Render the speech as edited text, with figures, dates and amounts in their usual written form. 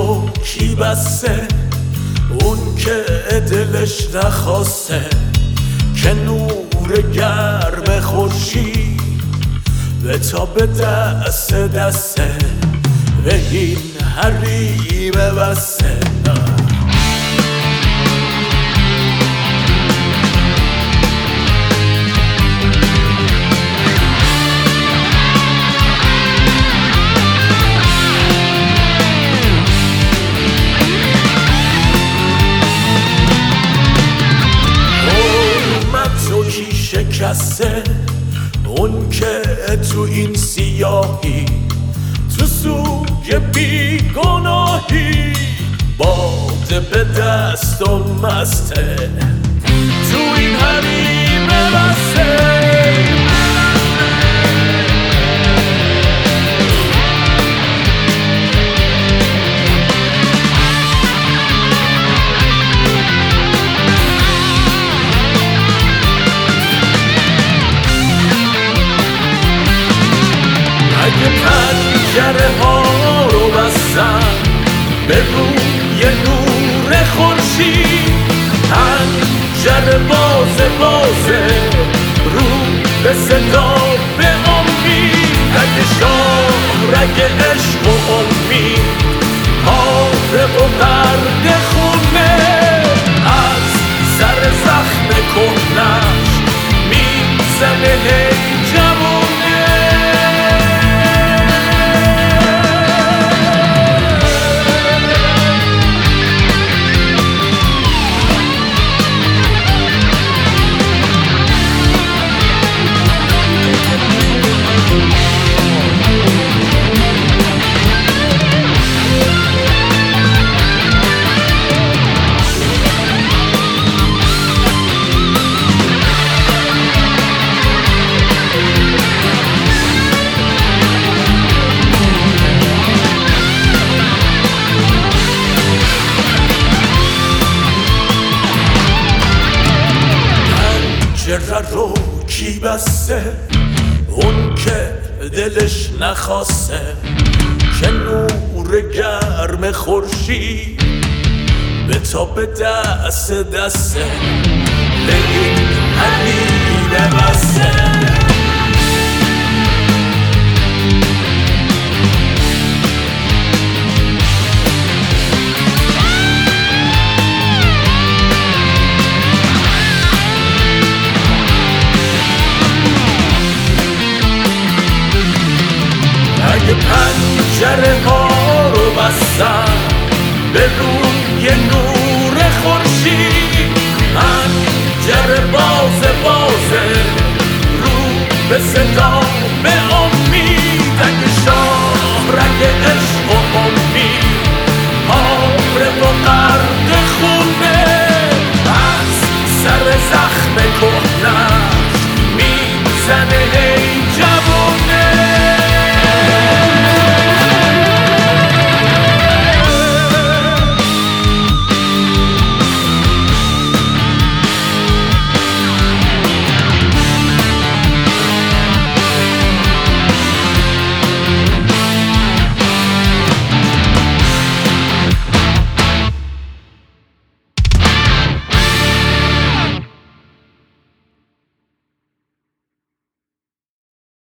رو کی بسته؟ اون که دلش نخواسته که نور گرم خورشید به تا به دست دسته و این حریم بسته. شکسته اون که تو این سیاهی تو سوگ بیگناهی باده به دست و مسته تو این حریم بسته. اگه پنجره ها رو بستن به روی نور خورشید، پنجره بازه رو به صدا به امید، اگه شاهرگ عشق و امید پاره و برد خونه از سر زخم کهنش میزنه هی جوونه. پنجره رو کی بسته؟ اون که دلش نخواسته که نور گرم خورشید به تا به دست دسته به این حریم بسته. اگه پنجره ها رو بستن به روی نور خورشید، پنجره بازه رو به صدا به امید، اگه شاهرگ عشق و امید